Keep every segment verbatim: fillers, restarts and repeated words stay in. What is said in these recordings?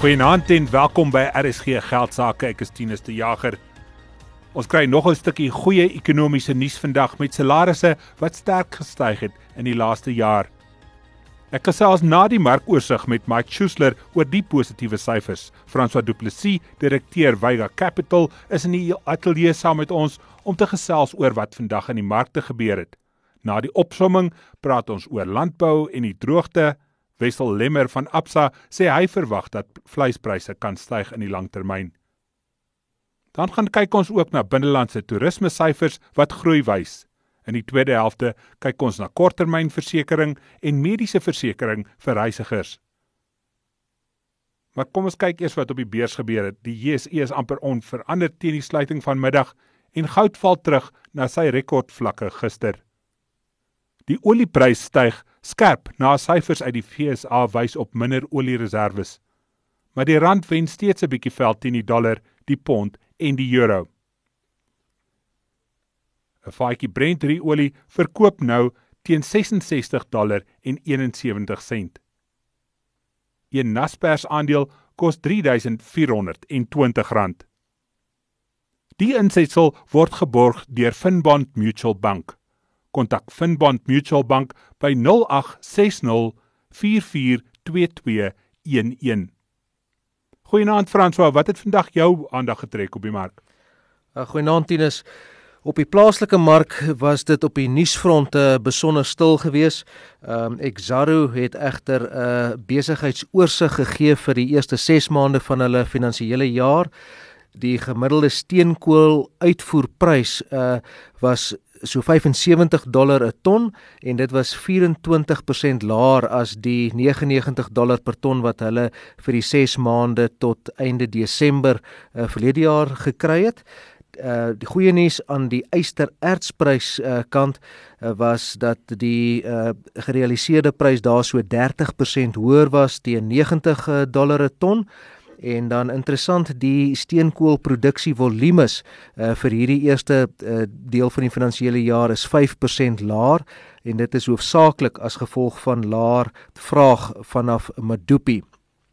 Goeienaand en welkom by R S G Geldsaake. Ek is Tinus de Jager. Ons kry nog 'n stukkie goeie ekonomiese nuus vandag met salarisse wat sterk gestyg het in die laaste jaar. Ek gesels na die markoorsig met Mike Schuessler oor die positiewe syfers. François Du Plessis, direkteur Vega Capital, is in die ateljee saam met ons om te gesels oor wat vandag in die markte gebeur het. Na die opsomming praat ons oor landbou en die droogte. Wessel Lemmer van Absa sê hy verwag dat vleispryse kan styg in die langtermyn. Dan gaan kyk ons ook na binnelandse toerisme syfers wat groei wys. In die tweede helfte kyk ons na korttermynversekering en mediese versekering vir reisigers. Maar kom ons kyk eers wat op die beurs gebeur het. Die J S E is amper onveranderd teen die sluiting van middag en goud val terug na sy rekordvlakke gister. Die olieprys styg skerp na syfers uit die V S A wys op minder oliereserwes. Maar die rand wen steeds 'n bietjie veld teen die dollar, die pond en die euro. 'n Vaatjie Brent olie verkoop nou teen ses en sestig dollar en eenensewentig sent. Een Naspers aandeel kos drie duisend vier honderd en twintig rand. Die insetsel word geborg deur Finbond Mutual Bank. Kontak Finbond Mutual Bank by nul agt ses nul vier vier twee twee een een. Goeienaand François, wat het vandag jou aandag getrek op die mark? Uh, Goeienaand Tinus. Op die plaaslike mark was dit op die nuusfront uh, besonder stil gewees. Um, Exxaro het egter 'n uh, besigheidsoorsig gegee vir die eerste ses maande van hulle finansiële jaar. Die gemiddelde steenkool uitvoerprys uh, was so vyf en sewentig dollar 'n ton en dit was vyf en twintig persent laer as die negentig en negentig dollar per ton wat hulle vir die ses maande tot einde Desember uh, verlede jaar gekry het. Uh, die goeie nuus aan die ysterertsprys uh, kant uh, was dat die uh, gerealiseerde prys daar so dertig persent hoër was teen negentig dollar 'n ton. En dan interessant, die steenkoolproduksievolumes uh, vir hierdie eerste uh, deel van die finansiële jaar is vyf persent laer en dit is hoofsaaklik as gevolg van laer vraag vanaf Medupi.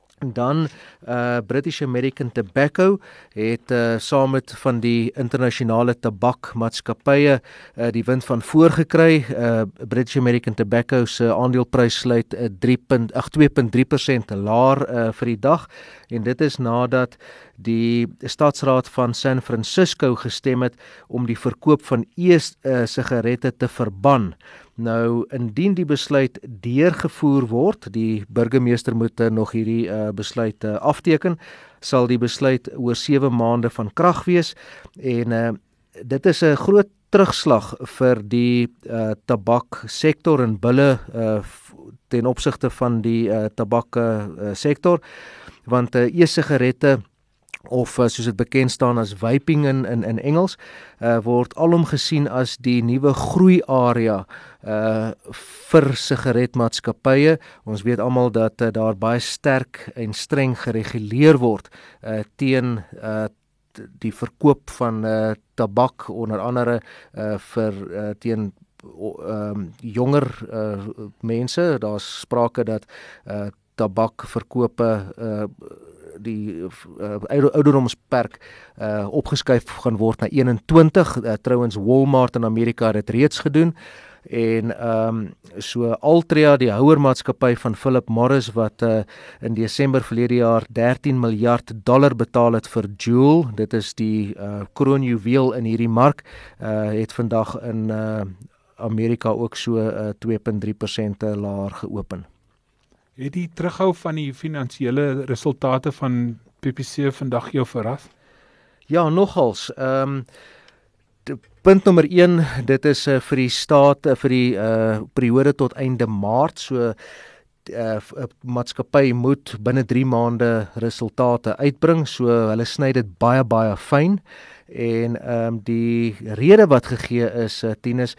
Dan uh, British American Tobacco het uh, saam met van die internasionale tabakmaatskappye uh, die wind van voor gekry. Uh, British American Tobacco se aandeleprys sluit uh, twee komma drie persent laer uh, vir die dag en dit is nadat die Stadsraad van San Francisco gestem het om die verkoop van e-sigarette te verban. Nou, indien die besluit deurgevoer word, die burgemeester moet uh, nog hierdie uh, besluit uh, afteken, sal die besluit oor sewe maande van krag wees en uh, dit is 'n groot terugslag vir die uh, tabaksektor en bulle uh, ten opsigte van die uh, tabaksektor, uh, want uh, e-sigarette of uh, soos dit bekend staan as vaping in, in, in Engels, uh, word alom gesien as die nuwe groeiarea uh, vir sigaretmaatskappye. Ons weet almal dat uh, daar baie sterk en streng gereguleer word uh, teen uh, die verkoop van uh, tabak, onder andere uh, vir uh, teen um, jonger uh, mense. Daar's sprake dat uh, tabakverkope uh, die uh, ouderdomsperk uh, opgeskuif gaan word na eenentwintig. Uh, trouwens Walmart in Amerika het dit reeds gedoen. En um, so Altria, die houermaatskappy van Philip Morris wat uh, in Desember verlede jaar dertien miljard dollar betaal het vir Juul, dit is die uh, kroonjuweel in hierdie mark, uh, het vandag in uh, Amerika ook so uh, twee komma drie persent laer geopen. Het die terughou van die finansiële resultate van P P C vandag jou verras? Ja, nogals. Ehm um, punt nommer een, dit is uh, vir die staat uh, vir die uh, periode tot einde Maart, so uh, maatskappy moet binne drie maande resultate uitbring, so hulle sny dit baie baie fyn. En ehm um, die rede wat gegee is, uh, Tinus,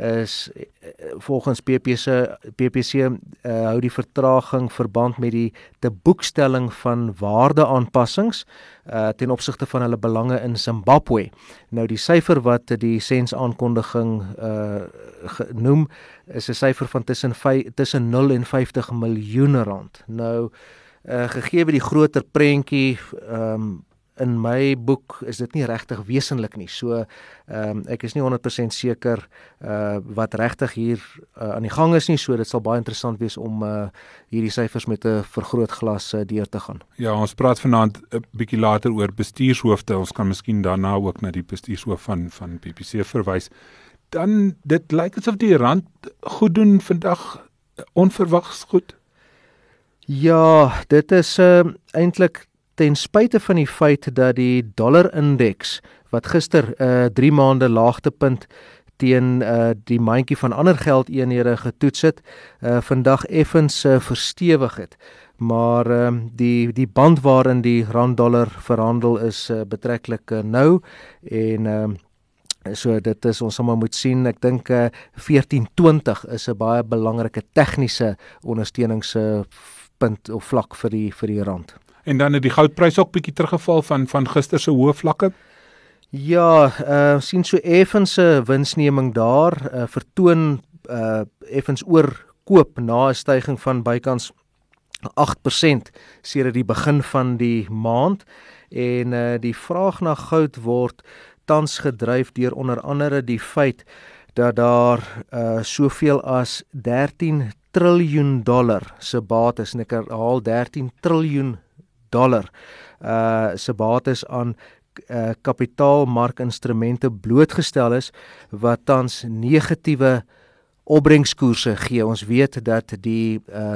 is uh, volgens P P C, P P C uh, hou die vertraging verband met die te boekstelling van waardeaanpassings uh, ten opsigte van hulle belange in Zimbabwe. Nou die syfer wat die SENS aankondiging uh, genoem is 'n syfer van tussen tussen nul en vyftig miljoen rand. Nou uh, gegee by die groter prentjie, um, in my boek is dit nie regtig wesenlik nie. So um, ek is nie honderd persent seker uh, wat regtig hier uh, aan die gang is nie, so dit sal baie interessant wees om uh, hierdie syfers met 'n vergrootglas uh, deur te gaan. Ja, ons praat vanaand 'n bietjie later oor bestuurshoofde. Ons kan miskien daarna ook na die bestuurshoof van van B B C verwys. Dan dit lyk asof die rand goed doen vandag, onverwags goed. Ja, dit is uh, eintlik ten spyte van die feit dat die dollar-indeks wat gister uh, drie maande laagtepunt teen uh, die mandjie van ander geldeenhede getoets het, uh, vandag effens uh, verstewig het. Maar uh, die die band waarin die rand-dollar verhandel is uh, betreklik uh, nou en uh, so dit is ons sal maar moet sien. Ek dink uh, veertien twintig is 'n baie belangrike tegniese ondersteuningspunt of vlak vir die vir die rand. En dan het die goudprys ook bietjie teruggeval van van gister se hoë vlakke. Ja, uh, sien so effens 'n winsneming daar, uh, vertoon uh, effens oorkoop na 'n stygings van bykans agt persent sedert die begin van die maand en uh, die vraag na goud word tans gedryf deur onder andere die feit dat daar uh, soveel as dertien triljoen dollar se bates, en ek herhaal dertien triljoen dollar uh, se bates aan uh, kapitaalmarkinstrumente blootgestel is wat tans negatiewe opbrengskoerse gee. Ons weet dat die uh,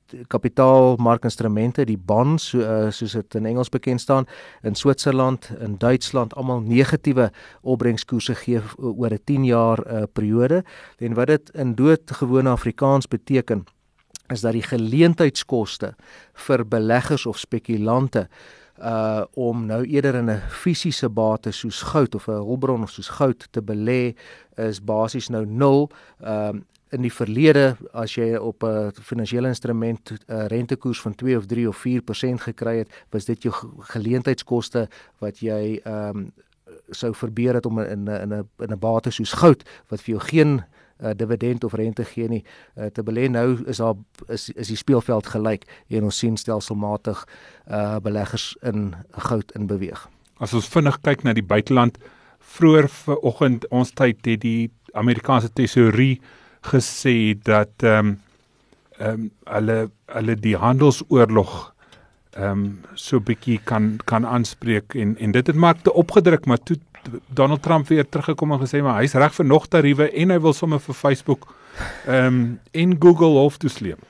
kapitaalmarkinstrumente, die bonds, so, uh, soos dit in Engels bekend staan, in Switserland, in Duitsland, almal negatiewe opbrengskoerse gee oor 'n tien jaar uh, periode. En wat dit in doodgewone Afrikaans beteken, is dat die geleentheidskoste vir beleggers of spekulante uh, om nou eerder in 'n fisiese bate soos goud of 'n hulpbron of soos goud te belê, is basies nou nul. Um, In die verlede, as jy op 'n finansiële instrument 'n rentekoers van twee of drie of vier persent gekry het, was dit jou geleentheidskoste wat jy ehm um, sou verbeur het om in 'n in 'n in 'n bate soos goud wat vir jou geen uh, dividend of rente gee nie uh, te belê. Nou is daar is is die speelveld gelyk en ons sien stelselmatig uh, beleggers in goud in beweeg. As ons vinnig kyk na die buiteland, vroeër vanoggend ons tyd het die Amerikaanse tesourie gesê dat ehm um, ehm um, hulle hulle die handelsoorlog ehm um, so bietjie kan kan aanspreek en en dit het maar te opgedruk, maar toe Donald Trump weer teruggekom en gesê maar hy's reg vir nog tariewe en hy wil sommer vir Facebook ehm um, en Google hof toe sleep.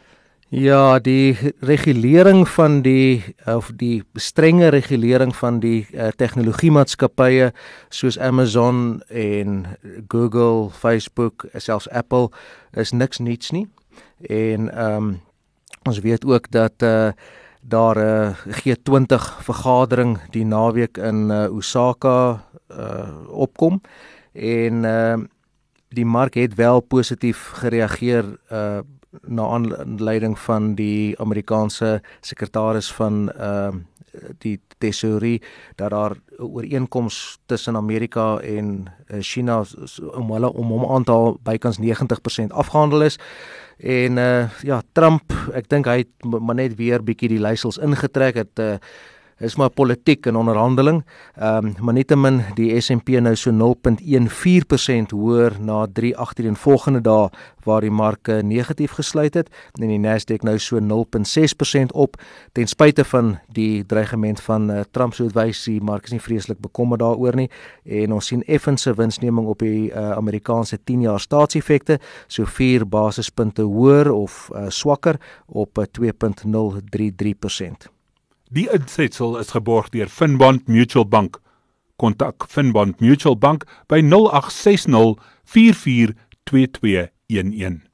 Ja, die regulering van die of die strenge regulering van die uh, tegnologiemaatskappye soos Amazon en Google, Facebook, selfs Apple is niks niets nie. En ehm um, ons weet ook dat uh, daar 'n uh, G twintig vergadering die naweek in uh, Osaka uh, opkom en uh, die mark het wel positief gereageer uh, na aanleiding van die Amerikaanse sekretaris van uh, die tesourie dat daar 'n ooreenkoms tussen Amerika en uh, China om hulle om hom aan te haal bykans negentig persent afgehandel is. En uh, ja, Trump, ek dink hy het maar net weer bietjie die leiersels ingetrek het. Uh, is maar politiek en onderhandeling. Ehm um, maar nietemin die S en P nou so nul komma vier een persent hoër na drie agtereenvolgende dae waar die marke negatief gesluit het en die Nasdaq nou so nul komma ses persent op ten spyte van die dreigement van uh, Trump. So wys die mark is nie vreeslik bekommerd daaroor nie en ons sien effense winsneming op die uh, Amerikaanse tien jaar staatseffekte so vier basispunte hoër of uh, swakker op uh, twee komma nul drie drie persent. Die uitsetsel is geborg deur Finbond Mutual Bank. Kontak Finbond Mutual Bank by nul agt ses nul vier vier twee twee een een.